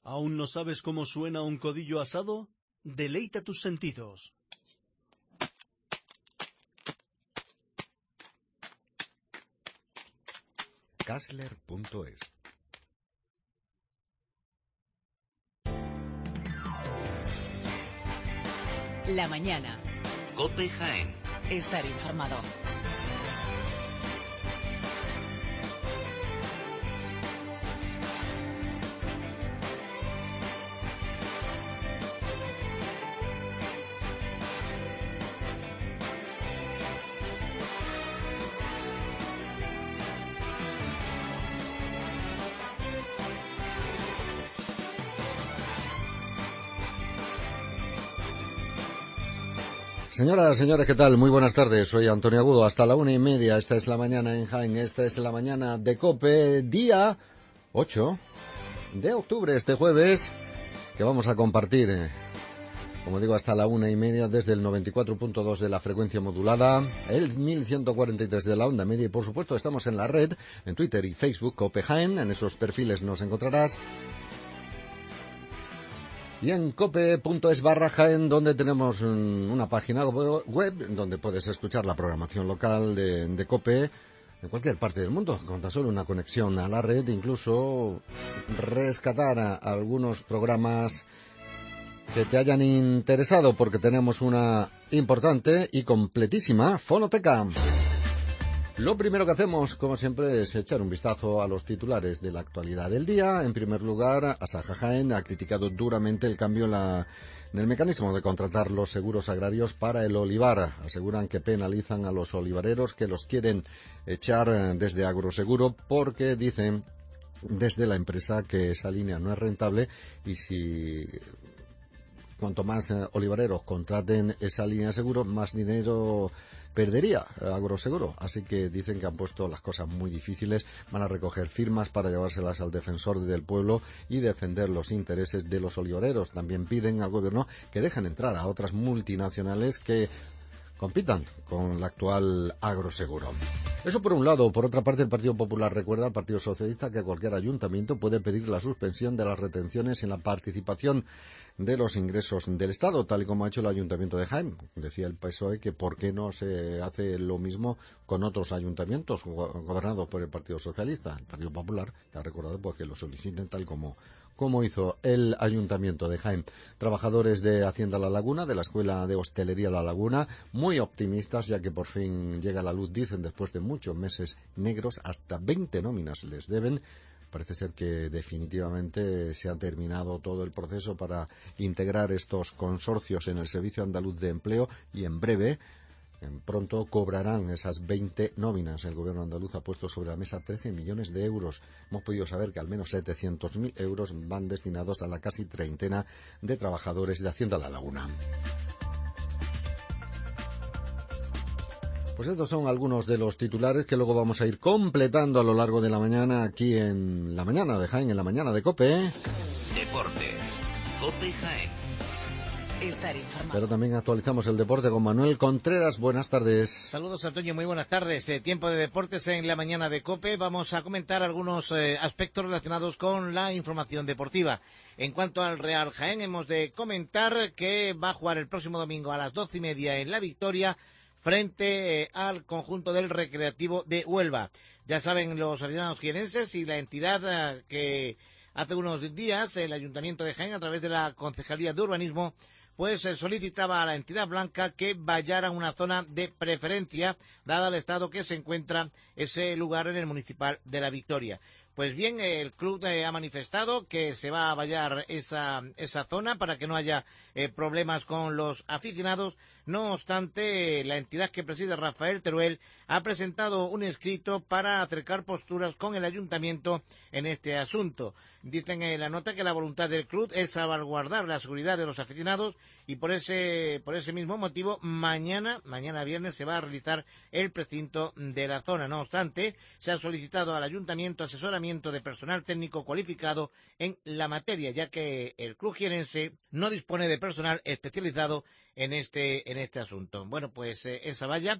¿Aún no sabes cómo suena un codillo asado? Deleita tus sentidos. Kassler.es. La mañana. COPE Jaén. Estar informado. Señoras, señores, ¿qué tal? Muy buenas tardes, soy Antonio Agudo, hasta la 1:30, esta es la mañana en Jaén, esta es la mañana de COPE, día 8 de octubre, este jueves, que vamos a compartir, como digo, hasta la 1:30 desde el 94.2 de la frecuencia modulada, el 1143 de la onda media y por supuesto estamos en la red, en Twitter y Facebook, COPE Jaén, en esos perfiles nos encontrarás. Y en cope.es/Jaén, donde tenemos una página web donde puedes escuchar la programación local de COPE en cualquier parte del mundo, con tan solo una conexión a la red, incluso rescatar algunos programas que te hayan interesado, porque tenemos una importante y completísima fonoteca. Lo primero que hacemos, como siempre, es echar un vistazo a los titulares de la actualidad del día. En primer lugar, Asaja Jaén ha criticado duramente el cambio en el mecanismo de contratar los seguros agrarios para el olivar. Aseguran que penalizan a los olivareros que los quieren echar desde Agroseguro porque dicen desde la empresa que esa línea no es rentable y si cuanto más olivareros contraten esa línea de seguro, más dinero perdería Agroseguro. Así que dicen que han puesto las cosas muy difíciles, van a recoger firmas para llevárselas al defensor del pueblo y defender los intereses de los olivareros. También piden al gobierno que dejen entrar a otras multinacionales que compitan con la actual Agroseguro. Eso por un lado. Por otra parte, el Partido Popular recuerda al Partido Socialista que cualquier ayuntamiento puede pedir la suspensión de las retenciones en la participación de los ingresos del Estado, tal y como ha hecho el Ayuntamiento de Jaén. Decía el PSOE que por qué no se hace lo mismo con otros ayuntamientos gobernados por el Partido Socialista. El Partido Popular ha recordado pues que lo soliciten tal como hizo el Ayuntamiento de Jaén. Trabajadores de Hacienda La Laguna, de la Escuela de Hostelería La Laguna, muy optimistas ya que por fin llega la luz, dicen, después de muchos meses negros, hasta 20 nóminas les deben. Parece ser que definitivamente se ha terminado todo el proceso para integrar estos consorcios en el Servicio Andaluz de Empleo y en breve, pronto cobrarán esas 20 nóminas. El gobierno andaluz ha puesto sobre la mesa 13 millones de euros. Hemos podido saber que al menos 700.000 euros van destinados a la casi treintena de trabajadores de Hacienda La Laguna. Pues estos son algunos de los titulares que luego vamos a ir completando a lo largo de la mañana aquí en la mañana de Jaén, en la mañana de COPE. Deportes. COPE Jaén. Estar informado. Pero también actualizamos el deporte con Manuel Contreras. Buenas tardes. Saludos, Antonio, muy buenas tardes. Tiempo de deportes en la mañana de COPE. Vamos a comentar algunos aspectos relacionados con la información deportiva. En cuanto al Real Jaén, hemos de comentar que va a jugar el próximo domingo a las 12:30 en La Victoria frente al conjunto del Recreativo de Huelva. Ya saben los aficionados jienenses y la entidad que hace unos días el Ayuntamiento de Jaén, a través de la Concejalía de Urbanismo, pues solicitaba a la entidad blanca que vallara una zona de preferencia, dada el estado que se encuentra ese lugar en el municipal de La Victoria. Pues bien, el club ha manifestado que se va a vallar esa zona para que no haya problemas con los aficionados. No obstante, la entidad que preside Rafael Teruel ha presentado un escrito para acercar posturas con el ayuntamiento en este asunto. Dicen en la nota que la voluntad del club es salvaguardar la seguridad de los aficionados y por ese mismo motivo mañana viernes se va a realizar el precinto de la zona. No obstante, se ha solicitado al ayuntamiento asesoramiento reforzamiento de personal técnico cualificado en la materia, ya que el club jienense no dispone de personal especializado en este asunto. Bueno, pues esa valla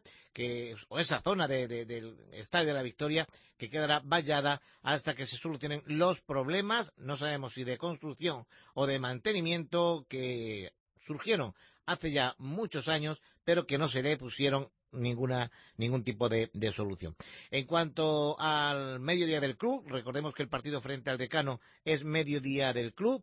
o esa zona del Estadio de la Victoria que quedará vallada hasta que se solucionen los problemas, no sabemos si de construcción o de mantenimiento, que surgieron hace ya muchos años, pero que no se le pusieron ningún tipo de solución. En cuanto al mediodía del club, recordemos que el partido frente al Decano es mediodía del club.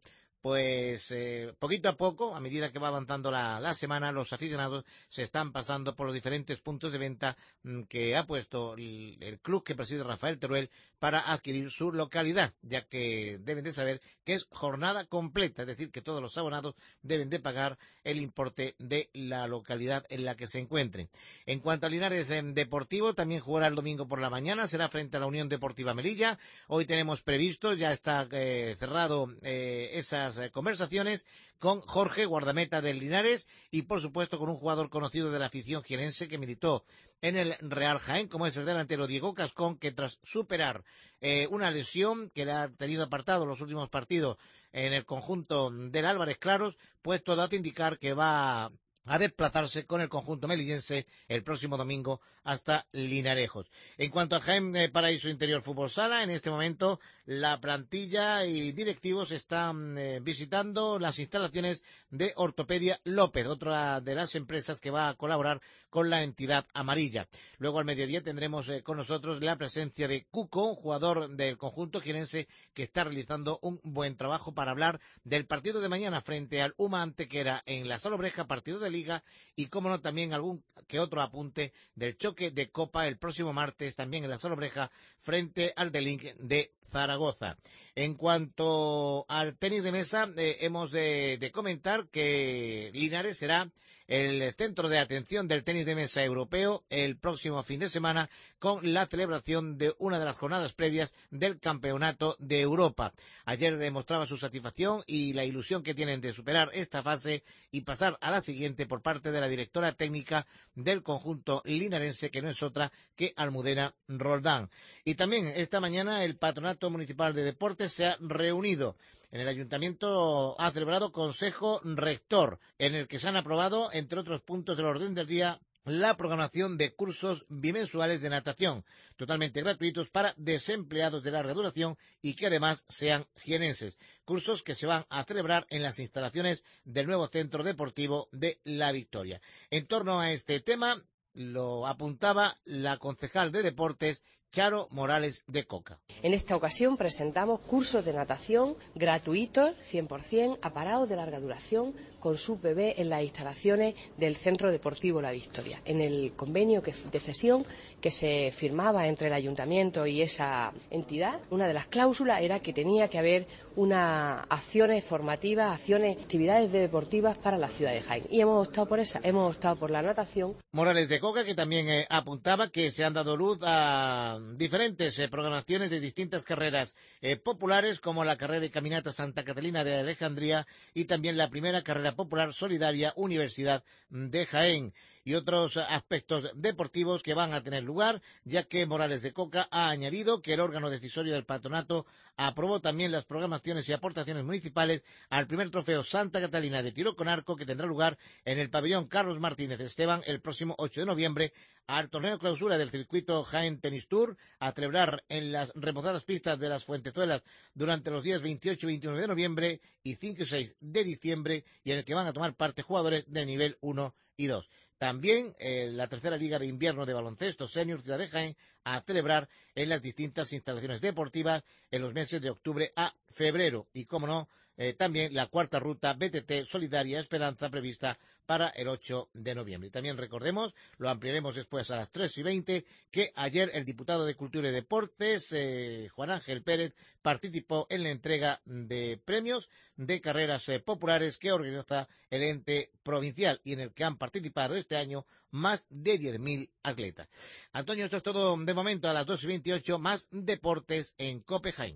Pues poquito a poco, a medida que va avanzando la semana, los aficionados se están pasando por los diferentes puntos de venta que ha puesto el club que preside Rafael Teruel para adquirir su localidad, ya que deben de saber que es jornada completa, es decir, que todos los abonados deben de pagar el importe de la localidad en la que se encuentren. En cuanto a Linares Deportivo, también jugará el domingo por la mañana, será frente a la Unión Deportiva Melilla. Hoy tenemos previsto, ya está cerrado esas conversaciones con Jorge, guardameta del Linares, y por supuesto con un jugador conocido de la afición jienense que militó en el Real Jaén, como es el delantero Diego Cascón, que tras superar una lesión que le ha tenido apartado los últimos partidos en el conjunto del Álvarez Claros, pues todo hace indicar que va a desplazarse con el conjunto melillense el próximo domingo hasta Linarejos. En cuanto a Jaén Paraíso Interior Fútbol Sala, en este momento la plantilla y directivos están visitando las instalaciones de Ortopedia López, otra de las empresas que va a colaborar con la entidad amarilla. Luego al mediodía tendremos con nosotros la presencia de Cuco, un jugador del conjunto jienense que está realizando un buen trabajo, para hablar del partido de mañana frente al UMA Antequera en la Salobreja, partido de Liga, y como no también algún que otro apunte del choque de Copa el próximo martes también en la Salobreja frente al Delinc de Zaragoza. En cuanto al tenis de mesa, hemos de comentar que Linares será el centro de atención del tenis de mesa europeo el próximo fin de semana, con la celebración de una de las jornadas previas del Campeonato de Europa. Ayer demostraba su satisfacción y la ilusión que tienen de superar esta fase y pasar a la siguiente por parte de la directora técnica del conjunto linarense, que no es otra que Almudena Roldán. Y también esta mañana el Patronato Municipal de Deportes se ha reunido. En el Ayuntamiento ha celebrado Consejo Rector, en el que se han aprobado, entre otros puntos del orden del día, la programación de cursos bimensuales de natación, totalmente gratuitos para desempleados de larga duración y que además sean jienenses. Cursos que se van a celebrar en las instalaciones del nuevo Centro Deportivo de La Victoria. En torno a este tema, lo apuntaba la concejal de Deportes, Charo Morales de Coca. En esta ocasión presentamos cursos de natación gratuitos, 100%, a parados de larga duración, con su bebé en las instalaciones del Centro Deportivo La Victoria. En el convenio de cesión que se firmaba entre el Ayuntamiento y esa entidad, una de las cláusulas era que tenía que haber unas acciones formativas, actividades deportivas para la ciudad de Jaén. Y hemos optado por esa, hemos optado por la natación. Morales de Coca, que también apuntaba que se han dado luz a diferentes programaciones de distintas carreras populares, como la carrera y caminata Santa Catalina de Alejandría y también la primera carrera popular solidaria Universidad de Jaén, y otros aspectos deportivos que van a tener lugar, ya que Morales de Coca ha añadido que el órgano decisorio del patronato aprobó también las programaciones y aportaciones municipales al primer trofeo Santa Catalina de tiro con arco, que tendrá lugar en el pabellón Carlos Martínez Esteban el próximo 8 de noviembre, al torneo clausura del circuito Jaén Tennis Tour, a celebrar en las remozadas pistas de las Fuentezuelas durante los días 28 y 29 de noviembre y 5 y 6 de diciembre, y en el que van a tomar parte jugadores de nivel 1 y 2. También la tercera Liga de Invierno de Baloncesto Senior Ciudad de Jaén, a celebrar en las distintas instalaciones deportivas en los meses de octubre a febrero. Y, como no, también la cuarta ruta BTT Solidaria Esperanza, prevista para el 8 de noviembre. Y también recordemos, lo ampliaremos después a las 3:20, que ayer el diputado de Cultura y Deportes, Juan Ángel Pérez, participó en la entrega de premios de carreras populares que organiza el ente provincial y en el que han participado este año más de 10.000 atletas. Antonio, esto es todo de momento. A las 2:28, más deportes en COPE Jaén.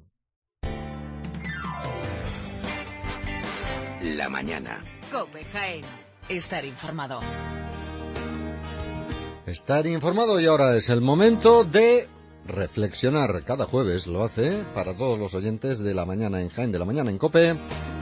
La mañana. COPE Jaén. Estar informado. Estar informado, y ahora es el momento de reflexionar. Cada jueves lo hace para todos los oyentes de La Mañana en Jaén, de La Mañana en COPE.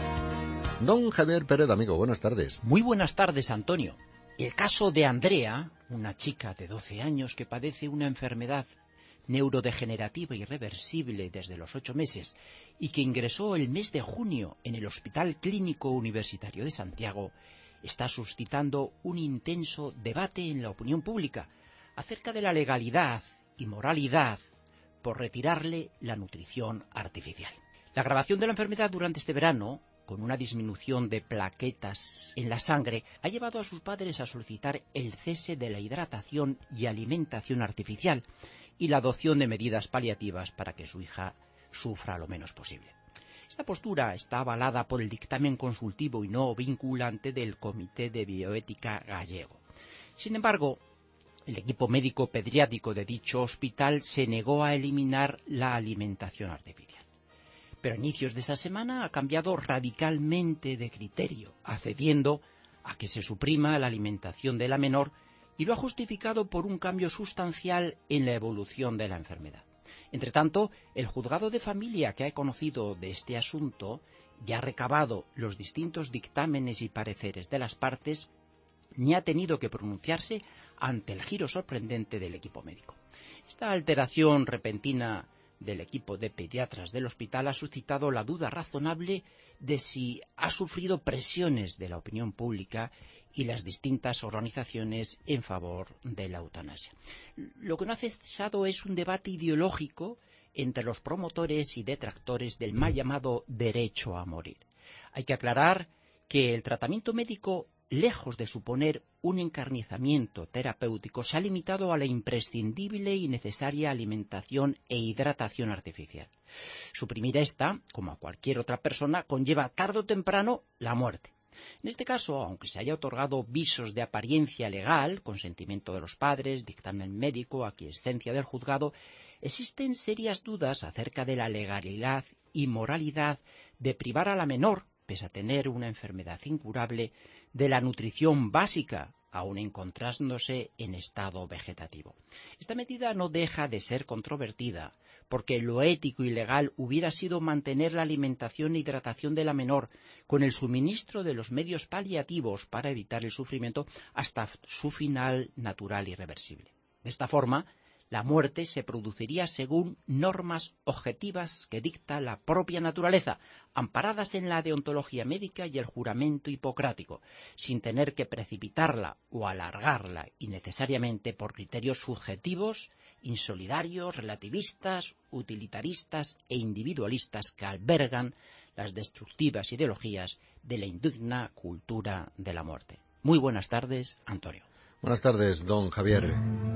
Don Javier Pérez, amigo, buenas tardes. Muy buenas tardes, Antonio. El caso de Andrea, una chica de 12 años que padece una enfermedad neurodegenerativa irreversible desde los 8 meses y que ingresó el mes de junio en el Hospital Clínico Universitario de Santiago, está suscitando un intenso debate en la opinión pública acerca de la legalidad y moralidad por retirarle la nutrición artificial. La agravación de la enfermedad durante este verano, con una disminución de plaquetas en la sangre, ha llevado a sus padres a solicitar el cese de la hidratación y alimentación artificial y la adopción de medidas paliativas para que su hija sufra lo menos posible. Esta postura está avalada por el dictamen consultivo y no vinculante del Comité de Bioética gallego. Sin embargo, el equipo médico pediátrico de dicho hospital se negó a eliminar la alimentación artificial. Pero a inicios de esta semana ha cambiado radicalmente de criterio, accediendo a que se suprima la alimentación de la menor y lo ha justificado por un cambio sustancial en la evolución de la enfermedad. Entretanto, el juzgado de familia que ha conocido de este asunto ya ha recabado los distintos dictámenes y pareceres de las partes ni ha tenido que pronunciarse ante el giro sorprendente del equipo médico. Esta alteración repentina del equipo de pediatras del hospital ha suscitado la duda razonable de si ha sufrido presiones de la opinión pública y las distintas organizaciones en favor de la eutanasia. Lo que no ha cesado es un debate ideológico entre los promotores y detractores del mal llamado derecho a morir. Hay que aclarar que el tratamiento médico, lejos de suponer un encarnizamiento terapéutico, se ha limitado a la imprescindible y necesaria alimentación e hidratación artificial. Suprimir esta, como a cualquier otra persona, conlleva tarde o temprano la muerte. En este caso, aunque se haya otorgado visos de apariencia legal, consentimiento de los padres, dictamen médico, aquiescencia del juzgado, existen serias dudas acerca de la legalidad y moralidad de privar a la menor, pese a tener una enfermedad incurable, de la nutrición básica, aun encontrándose en estado vegetativo. Esta medida no deja de ser controvertida, porque lo ético y legal hubiera sido mantener la alimentación e hidratación de la menor con el suministro de los medios paliativos para evitar el sufrimiento hasta su final natural y reversible. De esta forma, la muerte se produciría según normas objetivas que dicta la propia naturaleza, amparadas en la deontología médica y el juramento hipocrático, sin tener que precipitarla o alargarla innecesariamente por criterios subjetivos, insolidarios, relativistas, utilitaristas e individualistas que albergan las destructivas ideologías de la indigna cultura de la muerte. Muy buenas tardes, Antonio. Buenas tardes, don Javier.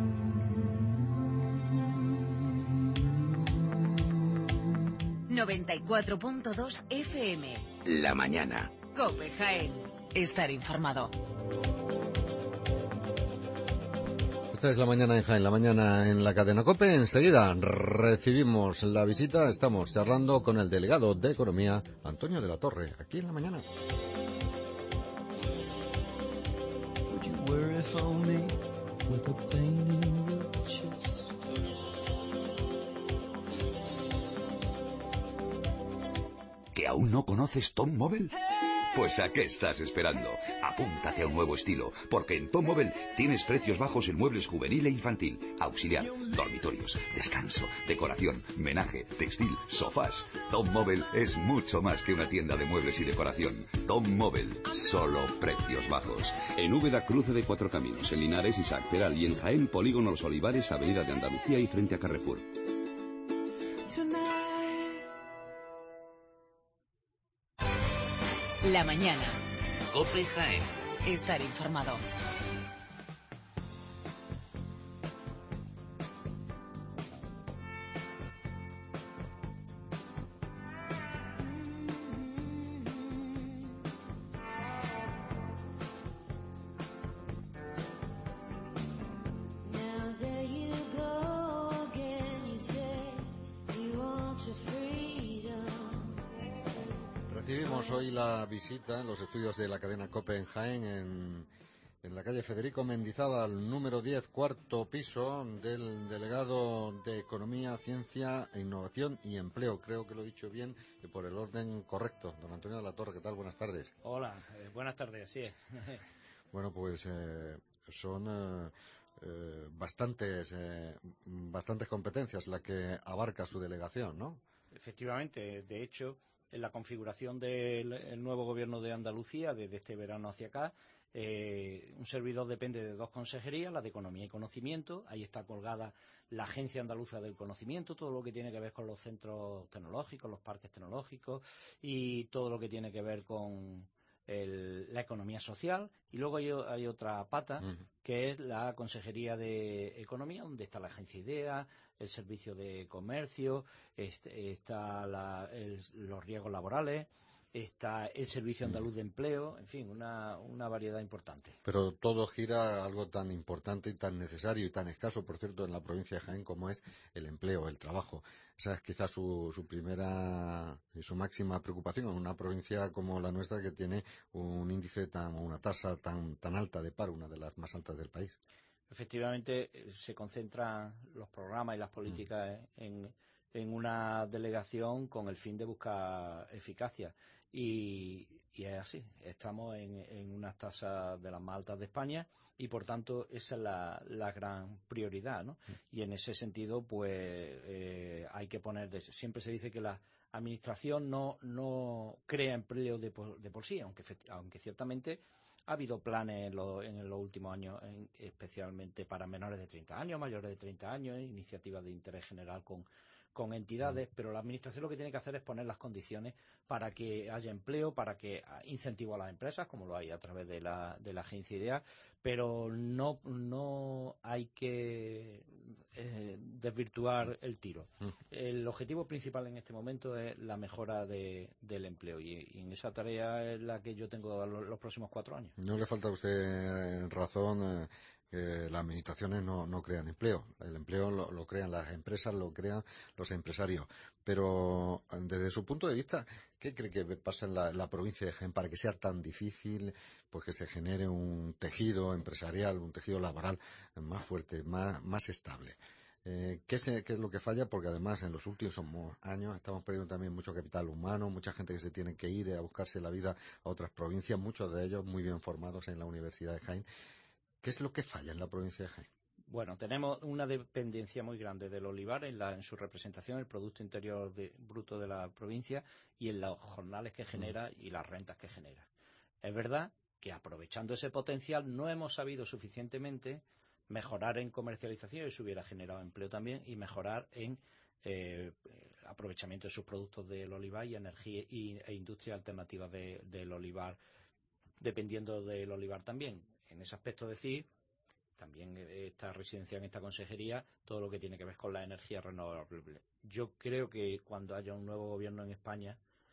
...94.2 FM... La mañana. COPE Jaén. Estar informado. Esta es La Mañana en Jaén, La Mañana en la cadena COPE. Enseguida recibimos la visita. Estamos charlando con el delegado de Economía, Antonio de la Torre, aquí en La Mañana. Would you worry for me with a pain in your chest? ¿Que aún no conoces Tom Mobile? Pues ¿a qué estás esperando? Apúntate a un nuevo estilo, porque en Tom Mobile tienes precios bajos en muebles juvenil e infantil, auxiliar, dormitorios, descanso, decoración, menaje, textil, sofás. Tom Mobile es mucho más que una tienda de muebles y decoración. Tom Mobile, solo precios bajos. En Úbeda, cruce de Cuatro Caminos, en Linares, Isaac Peral y en Jaén, Polígono Los Olivares, Avenida de Andalucía y frente a Carrefour. La mañana. COPE Jaén. Estar informado. Recibimos hoy la visita en los estudios de la cadena COPE en Jaén, en la calle Federico Mendizábal, número 10, cuarto piso, del delegado de Economía, Ciencia, Innovación y Empleo. Creo que lo he dicho bien y por el orden correcto. Don Antonio de la Torre, ¿qué tal? Buenas tardes. Hola, buenas tardes, así es. Bueno, pues son bastantes competencias las que abarca su delegación, ¿no? Efectivamente, de hecho, en la configuración del nuevo gobierno de Andalucía, desde este verano hacia acá, un servidor depende de dos consejerías, la de Economía y Conocimiento. Ahí está colgada la Agencia Andaluza del Conocimiento, todo lo que tiene que ver con los centros tecnológicos, los parques tecnológicos y todo lo que tiene que ver con la economía social. Y luego hay otra pata, que es la Consejería de Economía, donde está la Agencia IDEA, el Servicio de Comercio, está los riesgos laborales, está el Servicio Andaluz de Empleo, en fin, una variedad importante. Pero todo gira a algo tan importante y tan necesario y tan escaso, por cierto, en la provincia de Jaén, como es el empleo, el trabajo. Esa es quizás su primera y su máxima preocupación en una provincia como la nuestra, que tiene un índice una tasa tan alta de paro, una de las más altas del país. Efectivamente, se concentran los programas y las políticas en una delegación con el fin de buscar eficacia. Y es así, estamos en unas tasas de las más altas de España y, por tanto, esa es la gran prioridad, ¿no? Y en ese sentido, pues hay que poner... Siempre se dice que la administración no crea empleo de por sí, aunque ciertamente ha habido planes en los últimos años, especialmente para menores de 30 años, mayores de 30 años, iniciativas de interés general con entidades, pero la administración lo que tiene que hacer es poner las condiciones para que haya empleo, para que incentivo a las empresas, como lo hay a través de la agencia IDEA, pero no hay que desvirtuar el tiro. El objetivo principal en este momento es la mejora del empleo y en esa tarea es la que yo tengo los próximos 4 años. No le falta a usted razón. Las administraciones no crean empleo. El empleo lo crean las empresas, lo crean los empresarios. Pero desde su punto de vista, ¿qué cree que pasa en la provincia de Jaén para que sea tan difícil pues que se genere un tejido empresarial, un tejido laboral más fuerte, más estable? ¿Qué es lo que falla? Porque además en los últimos años estamos perdiendo también mucho capital humano, mucha gente que se tiene que ir a buscarse la vida a otras provincias, muchos de ellos muy bien formados en la Universidad de Jaén. ¿Qué es lo que falla en la provincia de Jaén? Bueno, tenemos una dependencia muy grande del olivar en su representación, el Producto Interior Bruto de la provincia y en los jornales que genera y las rentas que genera. Es verdad que aprovechando ese potencial no hemos sabido suficientemente mejorar en comercialización, y eso hubiera generado empleo también, y mejorar en aprovechamiento de sus productos del olivar y energía e industria alternativa del olivar, dependiendo del olivar también. En ese aspecto decir, también está residenciada en esta consejería todo lo que tiene que ver con la energía renovable. Yo creo que cuando haya un nuevo gobierno en España,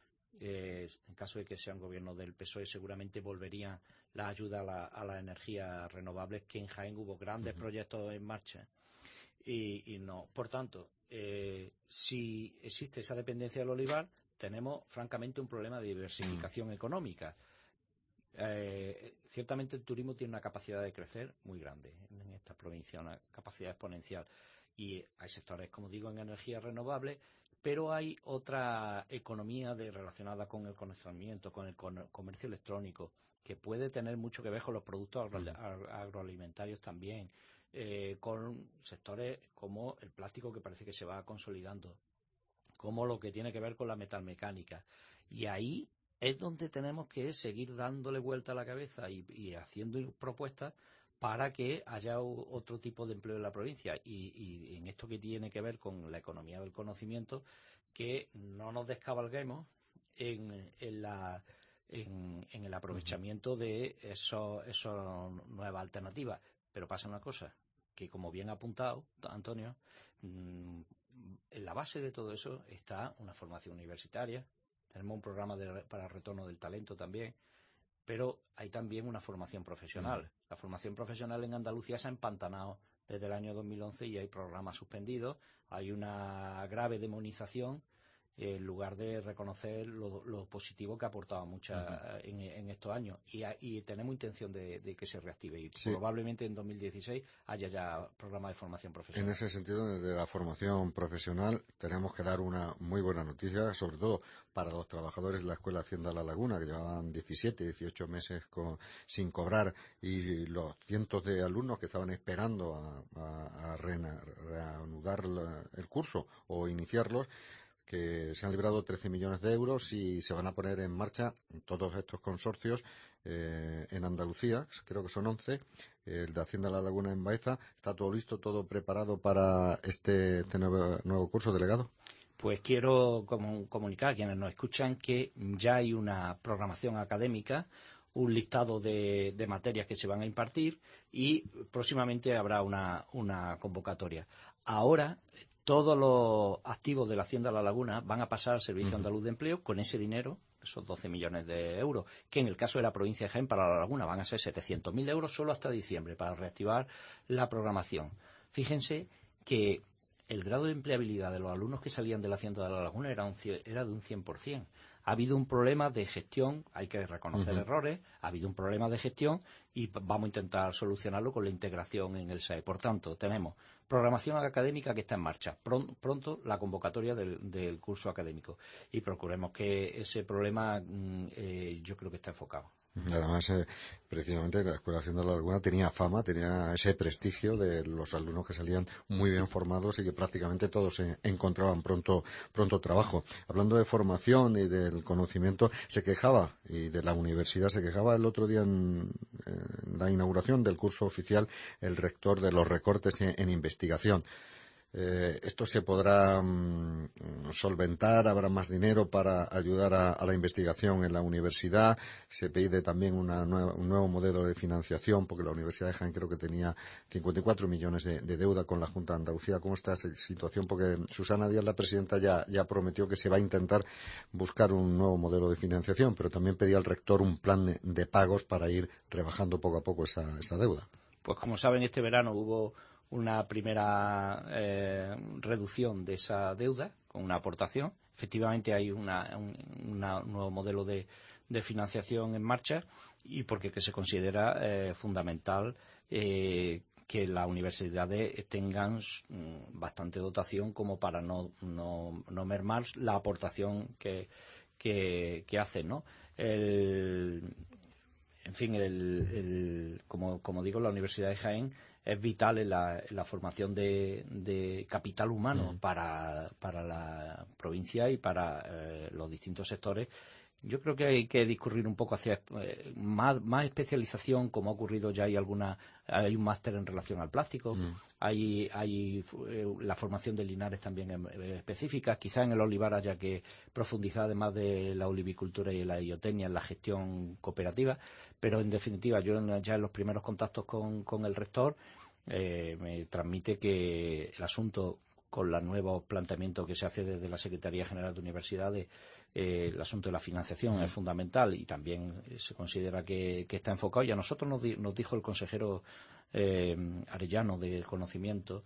en caso de que sea un gobierno del PSOE, seguramente volvería la ayuda a las energías renovables, que en Jaén hubo grandes proyectos en marcha. Y no, por tanto, si existe esa dependencia del olivar, tenemos francamente un problema de diversificación económica. Ciertamente el turismo tiene una capacidad de crecer muy grande en esta provincia, una capacidad exponencial, y hay sectores, como digo, en energías renovables, pero hay otra economía relacionada con el conocimiento, con el comercio electrónico, que puede tener mucho que ver con los productos agroalimentarios también, con sectores como el plástico, que parece que se va consolidando, como lo que tiene que ver con la metalmecánica, y ahí es donde tenemos que seguir dándole vuelta a la cabeza y haciendo propuestas para que haya otro tipo de empleo en la provincia. Y en esto que tiene que ver con la economía del conocimiento, que no nos descabalguemos en el aprovechamiento de esas nuevas alternativas. Pero pasa una cosa, que como bien ha apuntado Antonio, en la base de todo eso está una formación universitaria. Tenemos un programa para retorno del talento también, pero hay también una formación profesional. La formación profesional en Andalucía se ha empantanado desde el año 2011 y hay programas suspendidos, hay una grave demonización en lugar de reconocer lo positivo que ha aportado en estos años. Y tenemos intención de que se reactive. Y probablemente en 2016 haya ya programa de formación profesional. En ese sentido, desde la formación profesional, tenemos que dar una muy buena noticia, sobre todo para los trabajadores de la Escuela Hacienda La Laguna, que llevaban 17, 18 meses sin cobrar, y los cientos de alumnos que estaban esperando a reanudar el curso o iniciarlos, que se han librado 13 millones de euros y se van a poner en marcha todos estos consorcios en Andalucía, creo que son 11, el de Hacienda La Laguna en Baeza. ¿Está todo listo, todo preparado para este nuevo curso, delegado? Pues quiero comunicar a quienes nos escuchan que ya hay una programación académica, un listado de materias que se van a impartir y próximamente habrá una convocatoria. Ahora todos los activos de la Hacienda La Laguna van a pasar al Servicio Andaluz de Empleo con ese dinero, esos 12 millones de euros, que en el caso de la provincia de Jaén para La Laguna van a ser 700.000 euros solo hasta diciembre para reactivar la programación. Fíjense que el grado de empleabilidad de los alumnos que salían de la Hacienda de La Laguna era de un 100%. Ha habido un problema de gestión, hay que reconocer errores, ha habido un problema de gestión y vamos a intentar solucionarlo con la integración en el SAE. Por tanto, tenemos programación académica que está en marcha, pronto la convocatoria del curso académico y procuremos que ese problema yo creo que está enfocado. Además, precisamente la Escuela Hacienda La Laguna tenía fama, tenía ese prestigio de los alumnos que salían muy bien formados y que prácticamente todos encontraban pronto trabajo. Hablando de formación y del conocimiento, se quejaba, y de la universidad se quejaba el otro día en la inauguración del curso oficial, el rector, de los recortes en investigación. ¿Esto se podrá solventar? ¿Habrá más dinero para ayudar a la investigación en la universidad? Se pide también un nuevo modelo de financiación, porque la Universidad de Jaén creo que tenía 54 millones de deuda con la Junta de Andalucía. ¿Cómo está esa situación? Porque Susana Díaz, la presidenta, ya prometió que se va a intentar buscar un nuevo modelo de financiación, pero también pedía al rector un plan de pagos para ir rebajando poco a poco esa deuda. Pues como saben, este verano hubo una primera reducción de esa deuda con una aportación. Efectivamente hay un nuevo modelo de financiación en marcha y porque se considera fundamental que las universidades tengan bastante dotación como para no mermar la aportación que hacen, ¿no? En fin, como digo, la Universidad de Jaén es vital en la formación de capital humano para la provincia y para los distintos sectores. Yo creo que hay que discurrir un poco hacia más especialización, como ha ocurrido ya. Hay un máster en relación al plástico, hay la formación de linares también específica. Quizá en el olivar haya que profundizar, además de la olivicultura y la biotecnia, en la gestión cooperativa, pero en definitiva yo ya en los primeros contactos con el rector me transmite que el asunto, con los nuevos planteamientos que se hace desde la Secretaría General de Universidades, el asunto de la financiación es fundamental y también se considera que está enfocado. Y a nosotros nos dijo el consejero Arellano de Conocimiento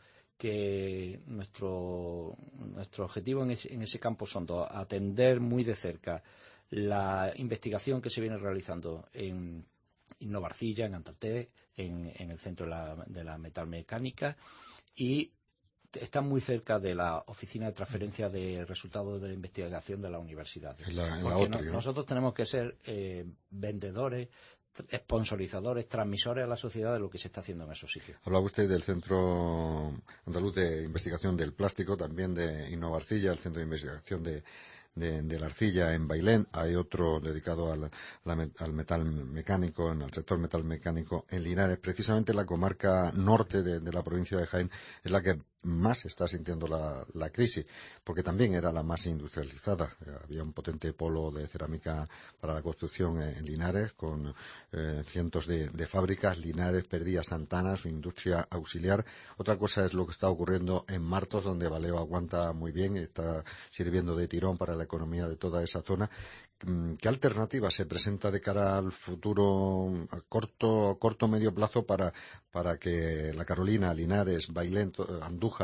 que nuestro objetivo en ese campo son dos: atender muy de cerca la investigación que se viene realizando en Innovarcilla, en Antaltec, en el centro de la metalmecánica, y está muy cerca de la oficina de transferencia de resultados de la investigación de la universidad. Nosotros tenemos que ser vendedores, sponsorizadores, transmisores a la sociedad de lo que se está haciendo en esos sitios. Hablaba usted del Centro Andaluz de Investigación del Plástico, también de Innovarcilla, el Centro de Investigación de la arcilla en Bailén. Hay otro dedicado al metal mecánico, al sector metal mecánico en Linares. Precisamente la comarca norte de la provincia de Jaén es la que más está sintiendo la crisis, porque también era la más industrializada. Había un potente polo de cerámica para la construcción en Linares, con cientos de fábricas. Linares perdía Santana, su industria auxiliar. Otra cosa es lo que está ocurriendo en Martos, donde Valeo aguanta muy bien y está sirviendo de tirón para la economía de toda esa zona. ¿Qué alternativa se presenta de cara al futuro a corto medio plazo para que La Carolina, Linares, Bailén, Andújar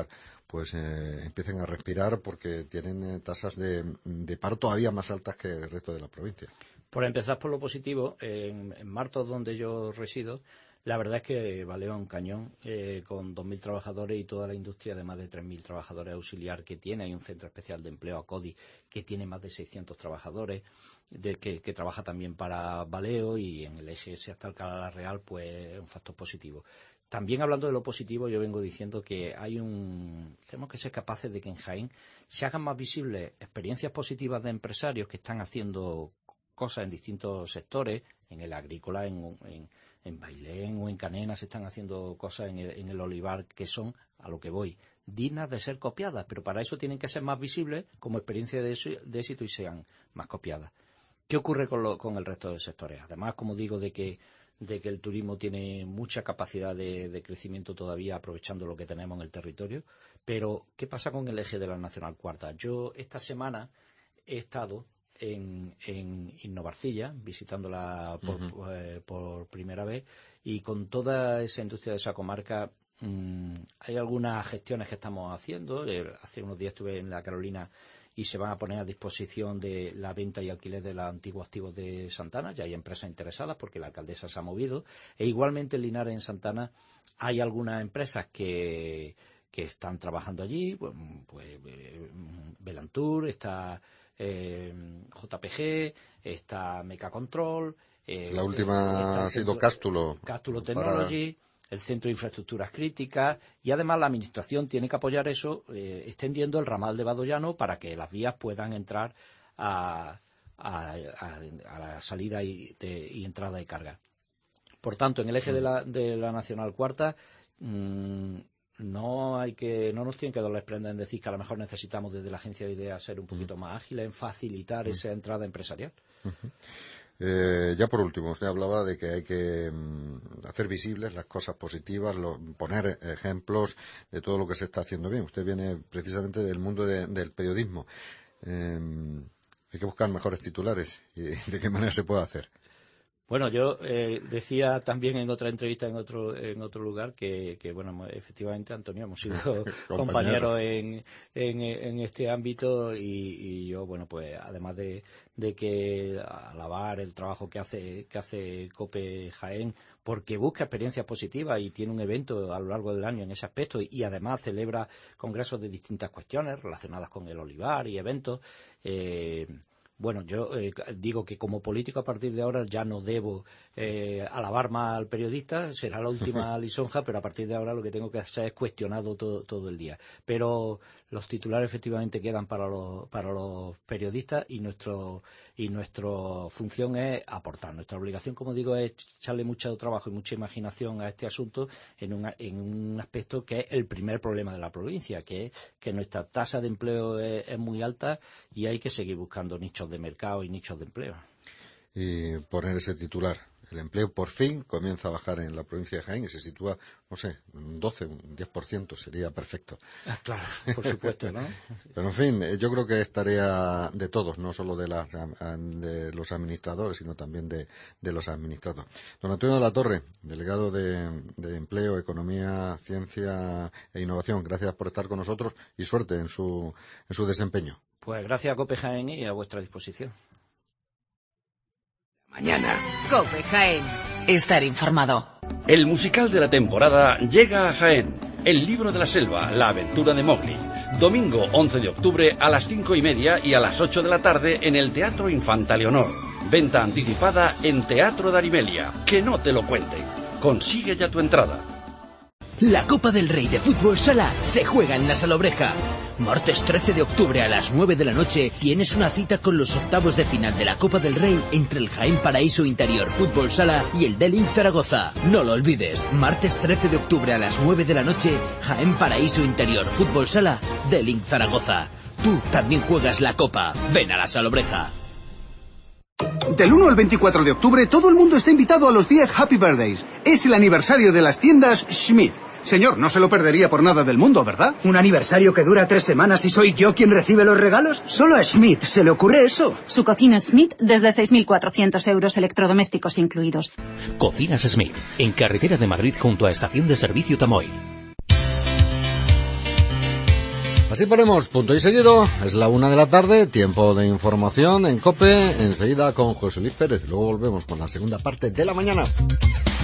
pues empiecen a respirar, porque tienen tasas de paro todavía más altas que el resto de la provincia. Por empezar por lo positivo, en Martos, donde yo resido, la verdad es que Valeo es un cañón, con 2.000 trabajadores y toda la industria de más de 3.000 trabajadores auxiliar que tiene. Hay un centro especial de empleo, ACODI, que tiene más de 600 trabajadores, que trabaja también para Valeo, y en el EGS hasta Alcalá Real, pues es un factor positivo. También, hablando de lo positivo, yo vengo diciendo que tenemos que ser capaces de que en Jaén se hagan más visibles experiencias positivas de empresarios que están haciendo cosas en distintos sectores, en el agrícola, en Bailén o en Canena se están haciendo cosas en el olivar que son, a lo que voy, dignas de ser copiadas, pero para eso tienen que ser más visibles como experiencia de éxito y sean más copiadas. ¿Qué ocurre con el resto de sectores? Además, como digo, de que el turismo tiene mucha capacidad de crecimiento todavía, aprovechando lo que tenemos en el territorio, pero ¿qué pasa con el eje de la Nacional Cuarta? Yo esta semana he estado en Innovarcilla, visitándola por primera vez, y con toda esa industria de esa comarca hay algunas gestiones que estamos haciendo. Hace unos días estuve en la Carolina y se van a poner a disposición de la venta y alquiler de los antiguos activos de Santana. Ya hay empresas interesadas porque la alcaldesa se ha movido, e igualmente en Linares, en Santana, hay algunas empresas que están trabajando allí, pues Belantur, está JPG, está Meca Control, la última ha sido Cástulo Technology, el Centro de Infraestructuras Críticas, y además la Administración tiene que apoyar eso, extendiendo el ramal de Badollano para que las vías puedan entrar a la salida y entrada de carga. Por tanto, en el eje de la Nacional Cuarta, no nos tienen que dar las prendas en decir que a lo mejor necesitamos desde la agencia de ideas ser un poquito más ágiles en facilitar esa entrada empresarial. Ya por último, usted hablaba de que hay que hacer visibles las cosas positivas, poner ejemplos de todo lo que se está haciendo bien. Usted viene precisamente del mundo del periodismo. Hay que buscar mejores titulares. ¿Y de qué manera se puede hacer? Bueno, yo decía también en otra entrevista en otro lugar que bueno, efectivamente, Antonio, hemos sido compañeros en este ámbito, y yo, bueno, pues además de que alabar el trabajo que hace COPE Jaén, porque busca experiencias positivas y tiene un evento a lo largo del año en ese aspecto, y además celebra congresos de distintas cuestiones relacionadas con el olivar y eventos. Bueno, yo digo que como político a partir de ahora ya no debo alabar más al periodista, será la última lisonja, pero a partir de ahora lo que tengo que hacer es cuestionado todo el día. Pero los titulares efectivamente quedan para los periodistas, y nuestra función es aportar. Nuestra obligación, como digo, es echarle mucho trabajo y mucha imaginación a este asunto en un aspecto que es el primer problema de la provincia, que es que nuestra tasa de empleo es muy alta y hay que seguir buscando nichos de mercado y nichos de empleo. Y poner ese titular: el empleo por fin comienza a bajar en la provincia de Jaén y se sitúa, no sé, un 12, un 10%, sería perfecto. Claro, por supuesto, ¿no? Pero en fin, yo creo que es tarea de todos, no solo de los administradores, sino también de los administrados. Don Antonio de la Torre, delegado de Empleo, Economía, Ciencia e Innovación, gracias por estar con nosotros y suerte en su desempeño. Pues gracias a COPE Jaén y a vuestra disposición. Mañana. COPE Jaén. Estar informado. El musical de la temporada llega a Jaén. El libro de la selva, la aventura de Mowgli. Domingo 11 de octubre a las 5:30 y a las 8 de la tarde en el Teatro Infanta Leonor. Venta anticipada en Teatro de Arimelia. Que no te lo cuenten. Consigue ya tu entrada. La Copa del Rey de Fútbol Sala se juega en La Salobreja. Martes 13 de octubre a las 9 de la noche tienes una cita con los octavos de final de la Copa del Rey entre el Jaén Paraíso Interior Fútbol Sala y el Deling Zaragoza. No lo olvides, martes 13 de octubre a las 9 de la noche, Jaén Paraíso Interior Fútbol Sala, Deling Zaragoza. Tú también juegas la Copa. Ven a La Salobreja. Del 1 al 24 de octubre todo el mundo está invitado a los días Happy Birthdays. Es el aniversario de las tiendas Schmidt. Señor, no se lo perdería por nada del mundo, ¿verdad? ¿Un aniversario que dura 3 semanas y soy yo quien recibe los regalos? Solo a Schmidt se le ocurre eso. Su cocina Schmidt desde 6.400 euros, electrodomésticos incluidos. Cocinas Schmidt, en carretera de Madrid junto a Estación de Servicio Tamoil. Así ponemos punto y seguido. Es la 1 de la tarde, tiempo de información en COPE. Enseguida con José Luis Pérez. Luego volvemos con la segunda parte de la mañana.